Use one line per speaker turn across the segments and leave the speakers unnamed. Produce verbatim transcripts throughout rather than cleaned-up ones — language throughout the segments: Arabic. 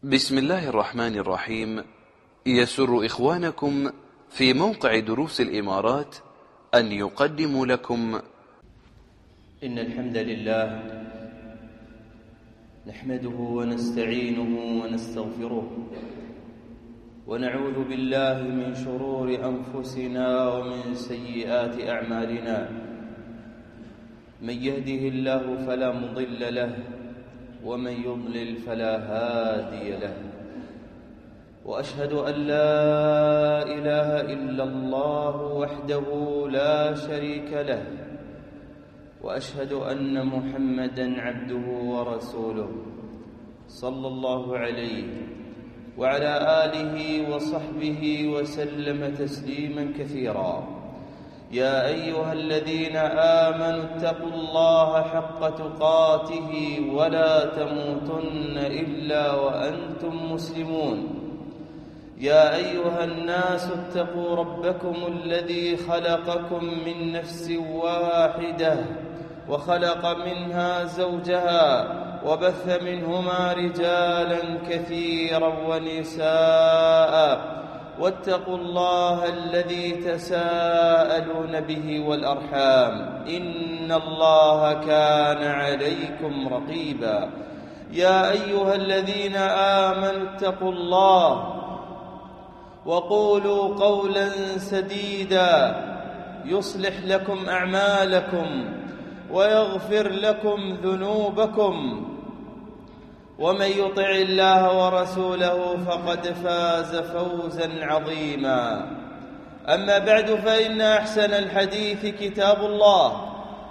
بسم الله الرحمن الرحيم. يسر إخوانكم في موقع دروس الإمارات أن يقدموا لكم
إن الحمد لله نحمده ونستعينه ونستغفره ونعوذ بالله من شرور أنفسنا ومن سيئات أعمالنا. من يهده الله فلا مضل له ومن يضلل فلا هادي له، وأشهد أن لا إله إلا الله وحده لا شريك له، وأشهد أن محمدًا عبده ورسوله صلى الله عليه وعلى آله وصحبه وسلم تسليمًا كثيرًا. يا أيها الذين آمنوا اتقوا الله حق تقاته ولا تموتن إلا وأنتم مسلمون. يا أيها الناس اتقوا ربكم الذي خلقكم من نفس واحدة وخلق منها زوجها وبث منهما رجالا كثيرا ونساء، واتقوا الله الذي تساءلون به والأرحام إن الله كان عليكم رقيبا. يا أيها الذين آمنوا اتقوا الله وقولوا قولا سديدا يصلح لكم أعمالكم ويغفر لكم ذنوبكم، ومن يطع الله ورسوله فقد فاز فوزا عظيما. أما بعد، فإن أحسن الحديث كتاب الله،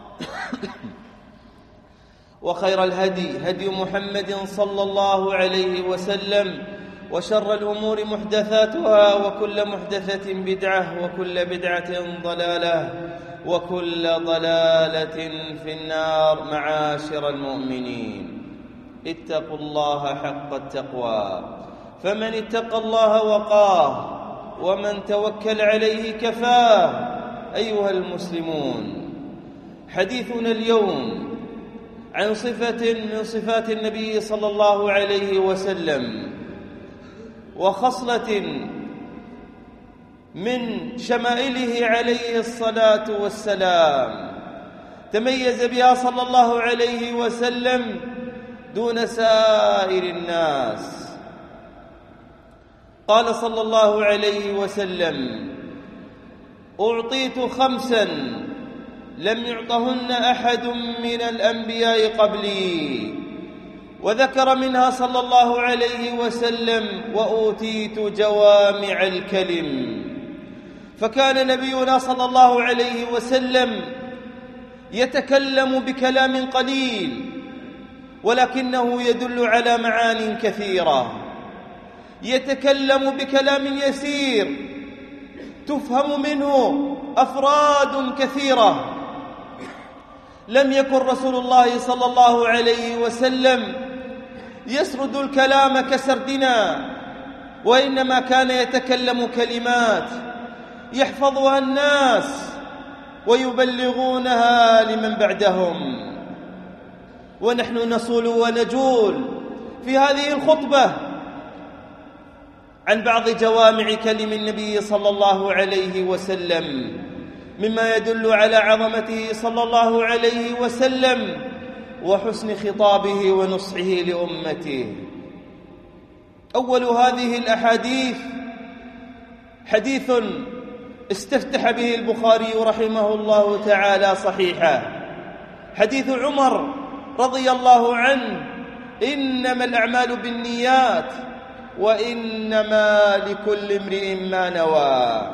وخير الهدي هدي محمد صلى الله عليه وسلم، وشر الأمور محدثاتها، وكل محدثة بدعة، وكل بدعة ضلالة، وكل ضلالة في النار. معاشر المؤمنين، اتقوا الله حق التقوى، فمن اتقى الله وقاه، ومن توكل عليه كفاه. أيها المسلمون، حديثنا اليوم عن صفة من صفات النبي صلى الله عليه وسلم، وخصلة من شمائله عليه الصلاة والسلام تميز بها صلى الله عليه وسلم دون سائر الناس. قال صلى الله عليه وسلم: أعطيت خمسا لم يعطهن أحد من الأنبياء قبلي، وذكر منها صلى الله عليه وسلم: وأوتيت جوامع الكلم. فكان نبينا صلى الله عليه وسلم يتكلم بكلام قليل، ولكنه يدل على معان كثيرة. يتكلم بكلام يسير تفهم منه أفراد كثيرة. لم يكن رسول الله صلى الله عليه وسلم يسرد الكلام كسردنا، وإنما كان يتكلم كلمات يحفظها الناس ويبلغونها لمن بعدهم. ونحن نصول ونجول في هذه الخطبة عن بعض جوامع كلم النبي صلى الله عليه وسلم، مما يدل على عظمته صلى الله عليه وسلم وحسن خطابه ونصحه لأمته. أول هذه الأحاديث حديث استفتح به البخاري رحمه الله تعالى صحيحا، حديث عمر رضي الله عنه: إنما الأعمال بالنيات وإنما لكل امرئ ما نوى.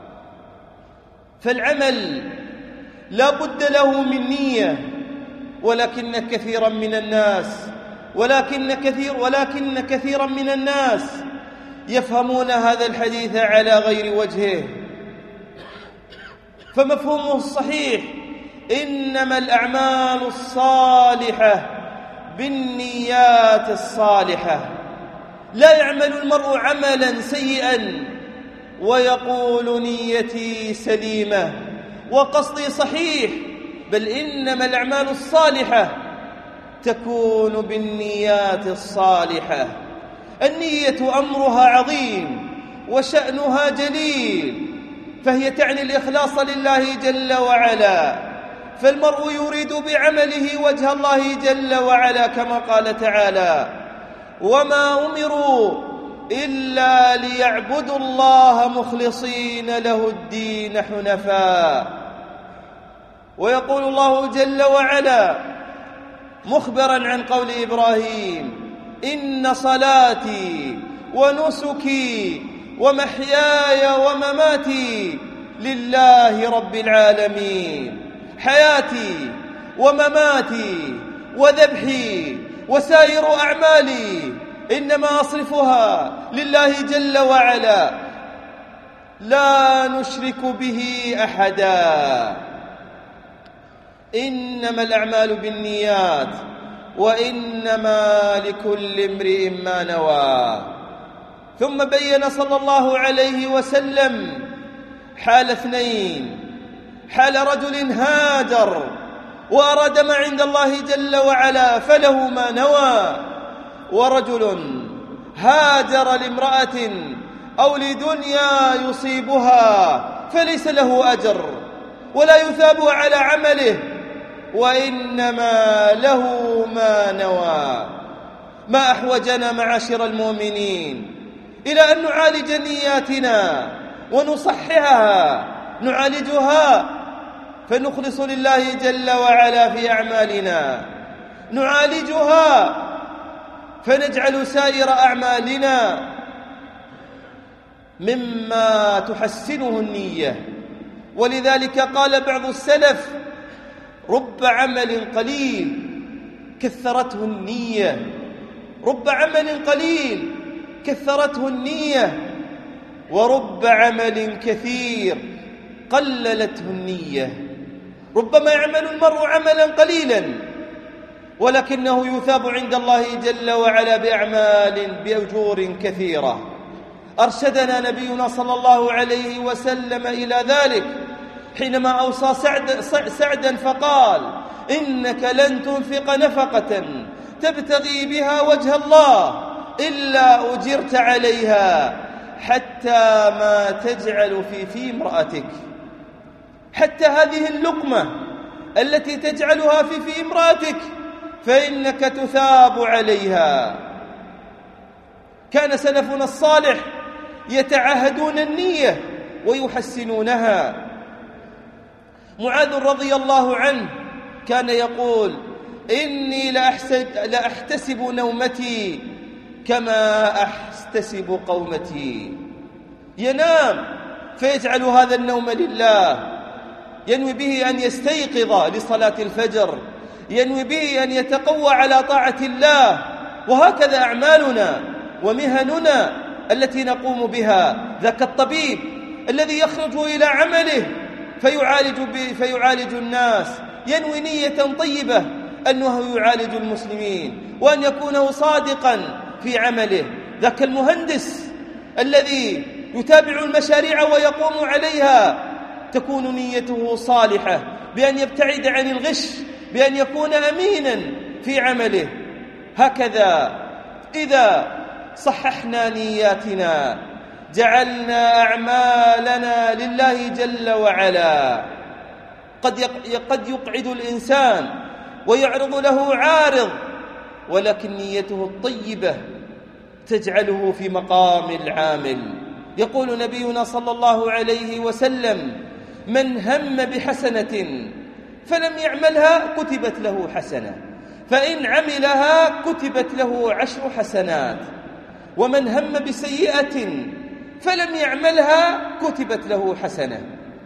فالعمل لا بد له من نية، ولكن كثيرا من الناس ولكن كثير ولكن كثيرا من الناس يفهمون هذا الحديث على غير وجهه. فمفهومه الصحيح: إنما الأعمال الصالحة بالنيات الصالحة. لا يعمل المرء عملا سيئا ويقول نيتي سليمة وقصدي صحيح، بل إنما الأعمال الصالحة تكون بالنيات الصالحة. النية أمرها عظيم وشأنها جليل، فهي تعني الإخلاص لله جل وعلا، فالمرء يريد بعمله وجه الله جل وعلا كما قال تعالى: وما أمروا إلا ليعبدوا الله مخلصين له الدين حنفاء. ويقول الله جل وعلا مخبرا عن قول إبراهيم: إن صلاتي ونسكي ومحياي ومماتي لله رب العالمين. حياتي ومماتي وذبحي وسائر أعمالي إنما أصرفها لله جل وعلا، لا نشرك به أحدا. إنما الأعمال بالنيات وإنما لكل امرئ ما نوى. ثم بين صلى الله عليه وسلم حال اثنين: حال رجل هاجر وأراد ما عند الله جل وعلا فله ما نوى، ورجل هاجر لامرأة أو لدنيا يصيبها فليس له أجر ولا يثاب على عمله وإنما له ما نوى. ما أحوجنا معاشر المؤمنين إلى أن نعالج نياتنا ونصححها، نعالجها فنخلص لله جل وعلا في أعمالنا، نعالجها فنجعل سائر أعمالنا مما تحسنه النية. ولذلك قال بعض السلف: رب عمل قليل كثرته النية، رب عمل قليل كثرته النية، ورب عمل كثير قللته النية. ربما يعمل المرء عملا قليلا ولكنه يثاب عند الله جل وعلا بأعمال بأجور كثيرة. أرشدنا نبينا صلى الله عليه وسلم إلى ذلك حينما أوصى سعد سعدا فقال: إنك لن تنفق نفقة تبتغي بها وجه الله إلا أجرت عليها حتى ما تجعل في في امرأتك. حتى هذه اللقمة التي تجعلها في في امرأتك فإنك تثاب عليها. كان سلفنا الصالح يتعاهدون النية ويحسنونها. معاذ رضي الله عنه كان يقول: إني لأحتسب نومتي كما أحتسب قومتي. ينام فيجعل هذا النوم لله، ينوي به أن يستيقظ لصلاة الفجر، ينوي به أن يتقوى على طاعة الله. وهكذا أعمالنا ومهننا التي نقوم بها. ذاك الطبيب الذي يخرج إلى عمله فيعالج, فيعالج الناس ينوي نية طيبة أنه يعالج المسلمين وأن يكون صادقا في عمله. ذاك المهندس الذي يتابع المشاريع ويقوم عليها تكون نيته صالحة بأن يبتعد عن الغش، بأن يكون أمينا في عمله. هكذا إذا صححنا نياتنا جعلنا أعمالنا لله جل وعلا. قد قد يقعد الإنسان ويعرض له عارض، ولكن نيته الطيبة تجعله في مقام العامل. يقول نبينا صلى الله عليه وسلم: من هم بحسنة فلم يعملها كتبت له حسنة، فإن عملها كتبت له عشر حسنات، ومن هم بسيئة فلم يعملها كتبت له حسنة،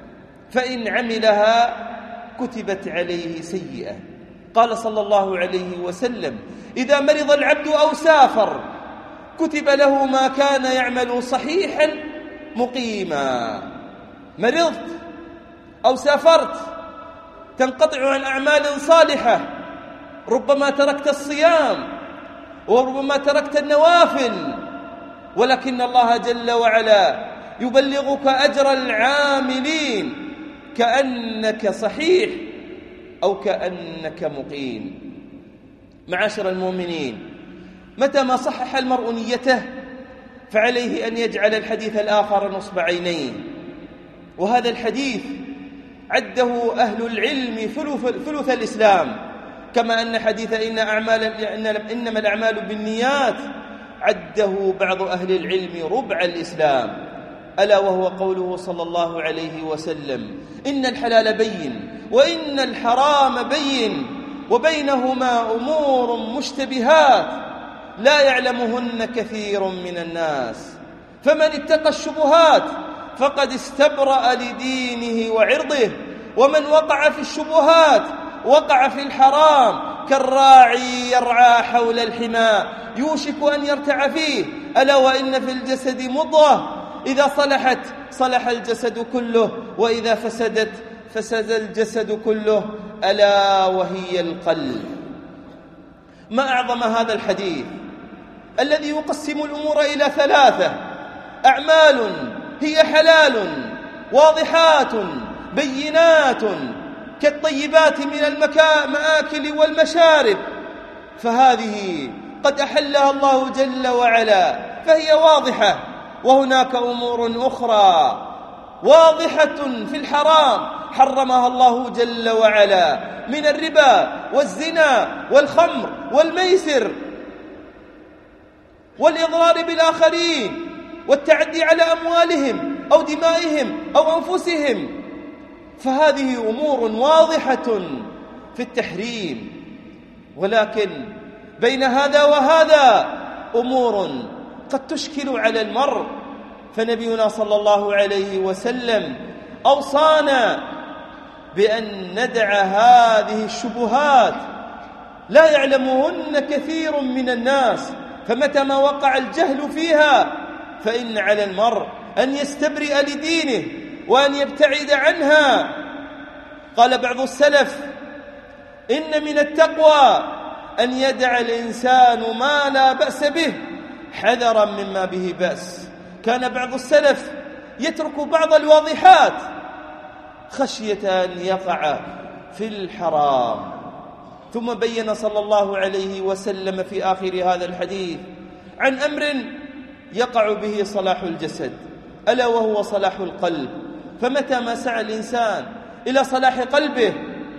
فإن عملها كتبت عليه سيئة. قال صلى الله عليه وسلم: إذا مرض العبد أو سافر كتب له ما كان يعمل صحيحا مقيما. مرضت أو سافرت تنقطع عن أعمال صالحة، ربما تركت الصيام وربما تركت النوافل، ولكن الله جل وعلا يبلغك أجر العاملين كأنك صحيح أو كأنك مقيم. معاشر المؤمنين، متى ما صحح المرء نيته فعليه أن يجعل الحديث الآخر نصب عينيه. وهذا الحديث عده أهل العلم ثلث, ثلث الإسلام، كما أن حديث إن أعمال إنما الأعمال بالنيات عده بعض أهل العلم ربع الإسلام، ألا وهو قوله صلى الله عليه وسلم: إن الحلال بين وإن الحرام بين وبينهما أمور مشتبهات لا يعلمهن كثير من الناس، فمن اتقى الشبهات فقد استبرأ لدينه وعرضه، ومن وقع في الشبهات وقع في الحرام كالراعي يرعى حول الحمى يوشك أن يرتع فيه. ألا وإن في الجسد مضغة إذا صلحت صلح الجسد كله وإذا فسدت فسد الجسد كله، ألا وهي القلب. ما أعظم هذا الحديث الذي يقسم الأمور إلى ثلاثة: أعمال هي حلال واضحات بينات كالطيبات من المآكل والمشارب، فهذه قد أحلها الله جل وعلا فهي واضحة. وهناك أمور أخرى واضحة في الحرام حرمها الله جل وعلا من الربا والزنا والخمر والميسر والإضرار بالآخرين والتعدي على أموالهم أو دمائهم أو أنفسهم، فهذه أمور واضحة في التحريم. ولكن بين هذا وهذا أمور قد تشكل على المرء، فنبينا صلى الله عليه وسلم أوصانا بأن ندع هذه الشبهات لا يعلمهن كثير من الناس، فمتى ما وقع الجهل فيها فإن على المرء أن يستبرئ لدينه وأن يبتعد عنها. قال بعض السلف: إن من التقوى أن يدع الإنسان ما لا بأس به حذرا مما به بأس. كان بعض السلف يترك بعض الواضحات خشية أن يقع في الحرام. ثم بين صلى الله عليه وسلم في آخر هذا الحديث عن أمر يقع به صلاح الجسد، ألا وهو صلاح القلب. فمتى ما سعى الإنسان إلى صلاح قلبه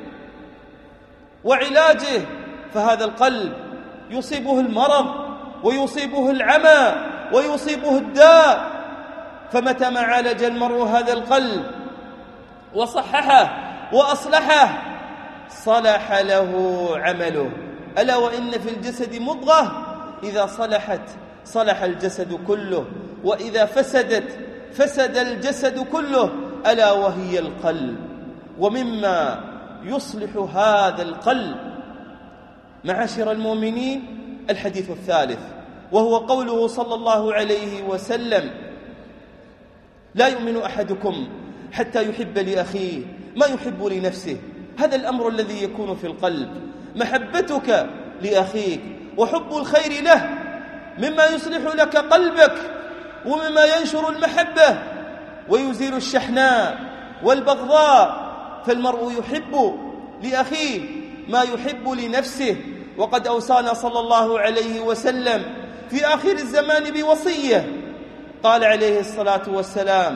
وعلاجه فهذا القلب يصيبه المرض ويصيبه العمى ويصيبه الداء. فمتى ما عالج المرء هذا القلب وصححه وأصلحه صلح له عمله. ألا وإن في الجسد مضغة إذا صلحت صلح الجسد كله، وإذا فسدت فسد الجسد كله، ألا وهي القلب. ومما يصلح هذا القلب معاشر المؤمنين الحديث الثالث، وهو قوله صلى الله عليه وسلم: لا يؤمن أحدكم حتى يحب لأخيه ما يحب لنفسه. هذا الأمر الذي يكون في القلب، محبتك لأخيك وحب الخير له مما يصلح لك قلبك ومما ينشر المحبة ويزيل الشحناء والبغضاء. فالمرء يحب لأخيه ما يحب لنفسه. وقد أوصانا صلى الله عليه وسلم في آخر الزمان بوصية، قال عليه الصلاة والسلام: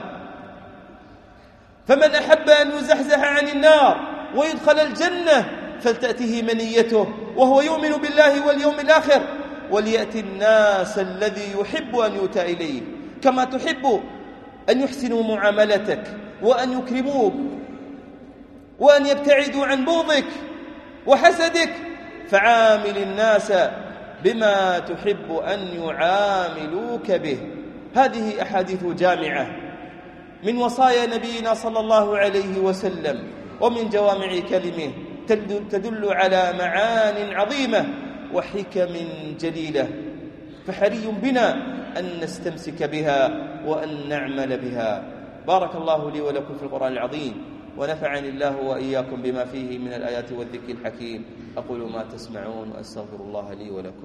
فمن أحب أن يزحزح عن النار ويدخل الجنة فلتأته منيته وهو يؤمن بالله واليوم الآخر وليأتي الناس الذي يحب أن يؤتى إليه، كما تحب أن يحسنوا معاملتك وأن يكرموك وأن يبتعدوا عن بغضك وحسدك، فعامل الناس بما تحب أن يعاملوك به. هذه أحاديث جامعة من وصايا نبينا صلى الله عليه وسلم ومن جوامع كلمه، تدل على معان عظيمة وحكم جليلة، فحري بنا أن نستمسك بها وأن نعمل بها. بارك الله لي ولكم في القرآن العظيم، ونفعني الله وإياكم بما فيه من الآيات والذكر الحكيم. أقول ما تسمعون وأستغفر الله لي ولكم.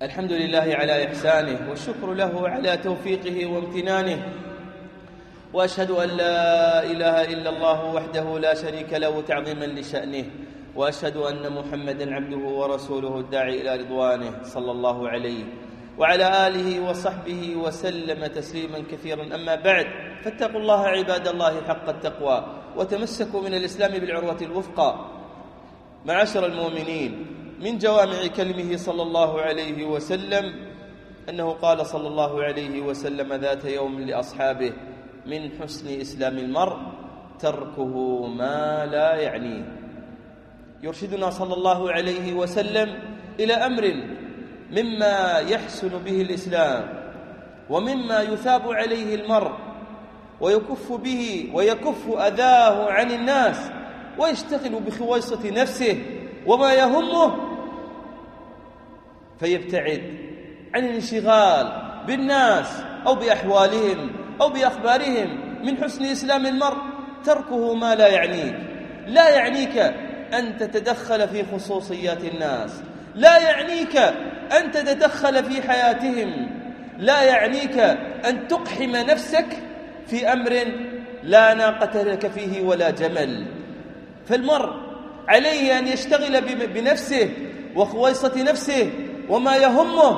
الحمد لله على إحسانه، والشكر له على توفيقه وامتنانه، وأشهد أن لا إله إلا الله وحده لا شريك له تعظيما لشأنه، وأشهد أن محمدا عبده ورسوله الداعي إلى رضوانه صلى الله عليه وعلى آله وصحبه وسلم تسليما كثيرا. أما بعد، فاتقوا الله عباد الله حق التقوى، وتمسكوا من الإسلام بالعروة الوثقى. معاشر المؤمنين، من جوامع كلمه صلى الله عليه وسلم أنه قال صلى الله عليه وسلم ذات يوم لأصحابه: من حسن إسلام المرء تركه ما لا يعنيه. يرشدنا صلى الله عليه وسلم إلى أمر مما يحسن به الإسلام، ومما يثاب عليه المرء ويكف به ويكف أذاه عن الناس، ويشتغل بخويصة نفسه وما يهمه، فيبتعد عن الانشغال بالناس أو بأحوالهم أو بأخبارهم. من حسن إسلام المرء تركه ما لا يعنيك. لا يعنيك أن تتدخل في خصوصيات الناس، لا يعنيك أن تتدخل في حياتهم، لا يعنيك أن تقحم نفسك في أمر لا ناقة لك فيه ولا جمل. فالمرء عليه أن يشتغل بنفسه وخويصة نفسه وما يهمه،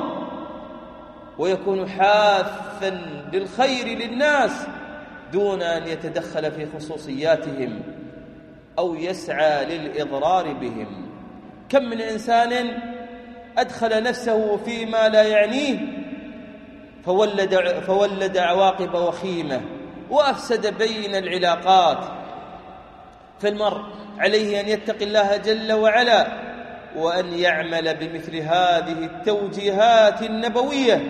ويكون حاثا للخير للناس دون أن يتدخل في خصوصياتهم أو يسعى للإضرار بهم. كم من إنسان أدخل نفسه فيما لا يعنيه فولد, فولد عواقب وخيمة وأفسد بين العلاقات. فالمرء عليه أن يتقي الله جل وعلا، وأن يعمل بمثل هذه التوجيهات النبوية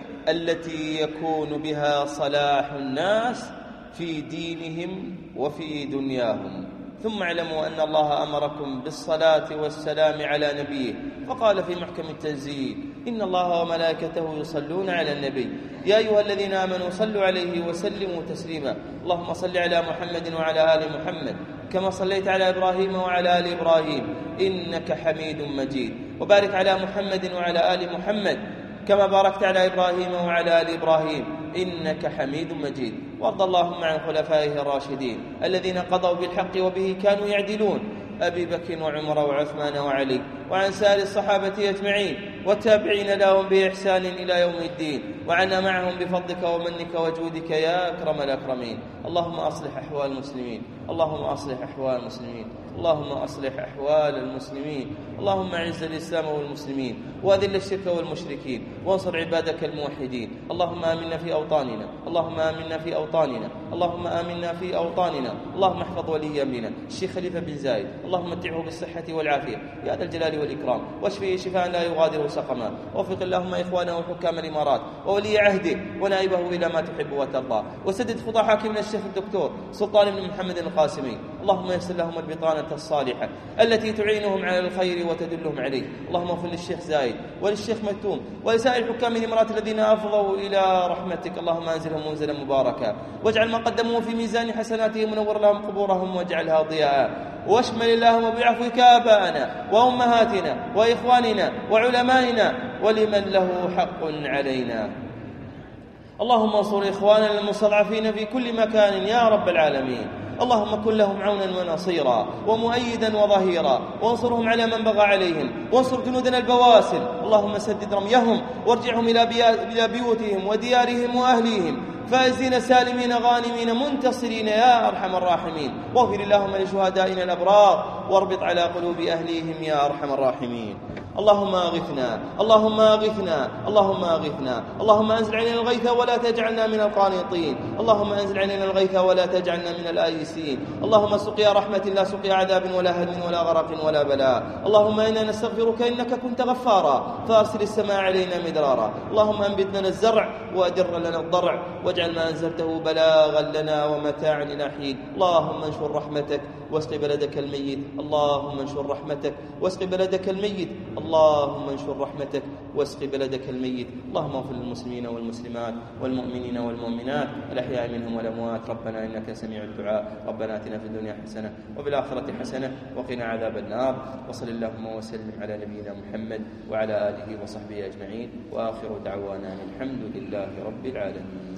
التي يكون بها صلاح الناس في دينهم وفي دنياهم. ثم اعلموا أن الله أمركم بالصلاة والسلام على نبيه، فقال في محكم التنزيل: إن الله وملائكته يصلون على النبي يا أيها الذين آمنوا صلوا عليه وسلموا تسليما. اللهم صل على محمد وعلى آل محمد كما صليت على إبراهيم وعلى آل إبراهيم إنك حميد مجيد، وبارك على محمد وعلى آل محمد كما باركت على إبراهيم وعلى آل إبراهيم إنك حميد مجيد. وارض اللهم عن خلفائه الراشدين الذين قضوا بالحق وبه كانوا يعدلون: أبي بكر وعمر وعثمان وعلي، وعن سائر الصحابة أجمعين والتابعين لهم بإحسان إلى يوم الدين، وعنا معهم بفضلك ومنك وجودك يا أكرم الأكرمين. اللهم أصلح أحوال المسلمين، اللهم أصلح أحوال المسلمين، اللهم أصلح أحوال المسلمين. اللهم أعز الإسلام والمسلمين، وأذل الشرك والمشركين، وانصر عبادك الموحدين. اللهم آمنا في أوطاننا، اللهم آمنا في أوطاننا، اللهم آمنا في أوطاننا. اللهم احفظ ولي أمرنا الشيخ خليفة بن زايد، اللهم متعه بالصحة والعافية يا ذا الجلال والإكرام، واشفه شفاء لا يغادر سقما. ووفق اللهم إخوانه وحكام الإمارات وولي عهده ونائبه إلى ما تحب وترضى، وسدد خطى حاكمنا الشيخ الدكتور سلطان بن محمد القاسمي. اللهم يسر لهم البطانة الصالحة التي تعينهم على الخير وتدلهم عليه. اللهم اغفر للشيخ زايد وللشيخ مكتوم ولسائر حكام الإمارات الذين أفضوا إلى رحمتك. اللهم أنزلهم منزلا مباركا، واجعل ما قدموا في ميزان حسناتهم، ونور لهم قبورهم واجعلها ضياء. واشمل اللهم بعفوك آباءنا وأمهاتنا وإخواننا وعلمائنا ولمن له حق علينا. اللهم انصر إخواننا المستضعفين في كل مكان يا رب العالمين. اللهم كن لهم عونا ونصيرا ومؤيدا وظهيرا، وانصرهم على من بغى عليهم، وانصر جنودنا البواسل. اللهم سدد رميهم وارجعهم إلى بيوتهم وديارهم وأهليهم فائزين سالمين غانمين منتصرين يا أرحم الراحمين. واغفر اللهم لشهدائنا الأبرار، واربط على قلوب أهليهم يا أرحم الراحمين. اللهم اغثنا، اللهم اغثنا، اللهم اغثنا. اللهم انزل علينا الغيث ولا تجعلنا من القانطين، اللهم انزل علينا الغيث ولا تجعلنا من الآيسين. اللهم سقيا رحمة لا سقيا عذاب ولا هدم ولا غرق ولا بلاء. اللهم إنا نستغفرك إنك كنت غفارا فأرسل السماء علينا مدرارا. اللهم أنبت لنا الزرع وأدر لنا الضرع، واجعل ما أنزلته بلاغا لنا ومتاعا إلى حين. اللهم انشر رحمتك واسق بلدك الميت، اللهم انشر رحمتك واسق بلدك الميت. اللهم انشر رحمتك واسق بلدك الميت. اللهم اغفر للمسلمين والمسلمات والمؤمنين والمؤمنات الأحياء منهم والأموات. ربنا إنك سميع الدعاء. ربنا آتنا في الدنيا حسنة وفي الآخرة حسنة وقنا عذاب النار. وصل اللهم وسلم على نبينا محمد وعلى آله وصحبه أجمعين، وآخر دعوانا الحمد لله رب العالمين.